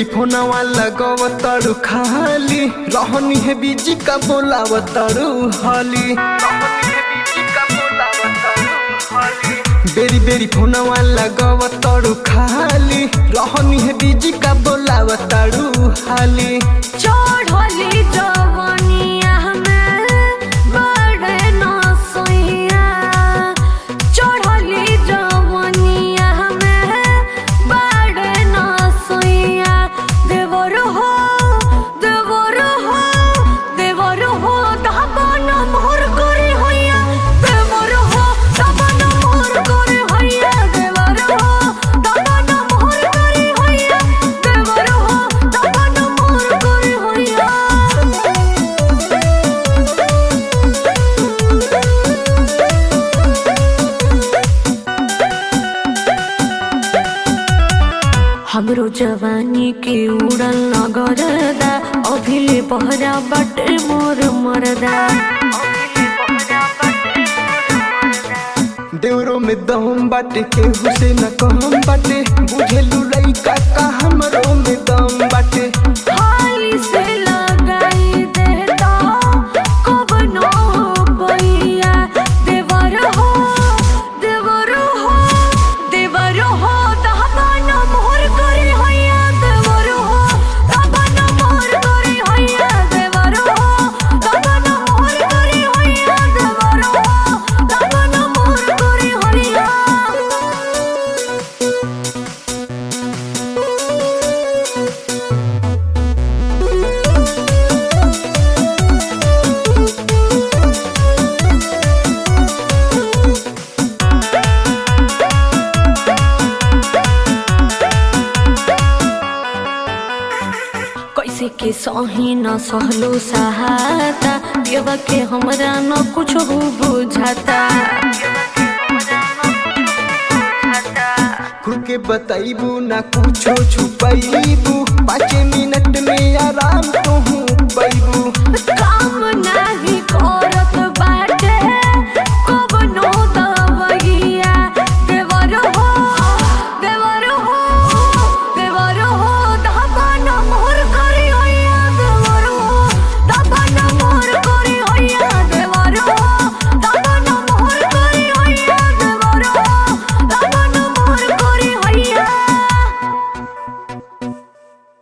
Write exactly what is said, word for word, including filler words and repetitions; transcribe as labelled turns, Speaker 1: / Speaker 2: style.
Speaker 1: फोनवा लगावतारू खाली रहनी है बीजी का बोलावतारू हाली बेरी बेरी फोनवा लगावतारू खाली रहनी है बीजी का बोलावतारू हाली
Speaker 2: चढ़ली जवानिया हमें बड़े नसैया चढ़ली जवानिया हमें बड़े नसैया देवर हो देवर हो देवर हो दबन मोर करे होया देवर हो दबन मोर करे होया देवर हो दबन मोर करे होया देवर हो दबन मोर करे होया हमरो जवानी के उड़ल नगरदा अभिले बहरा बटे मोर मरदा
Speaker 1: देवरो में दम बाटे के हुसैन कहम बाटे बुझेलू लइका का हमरो में दम बाटे
Speaker 2: हाली से लगाई देता कब न बैया देवर हो देवर हो देवर हो दबन मोर करे होया देवर हो दबन मोर करे होया देवर हो दबन मोर करे होया देवर हो दबन मोर करे होया कैसे के सही न सहलो सहाता देव के हमरा न कुछ हो बुझाता
Speaker 1: खुल के बताइबू ना कुछो छुपाइबू पाँच मिनट में आराम तो हूँ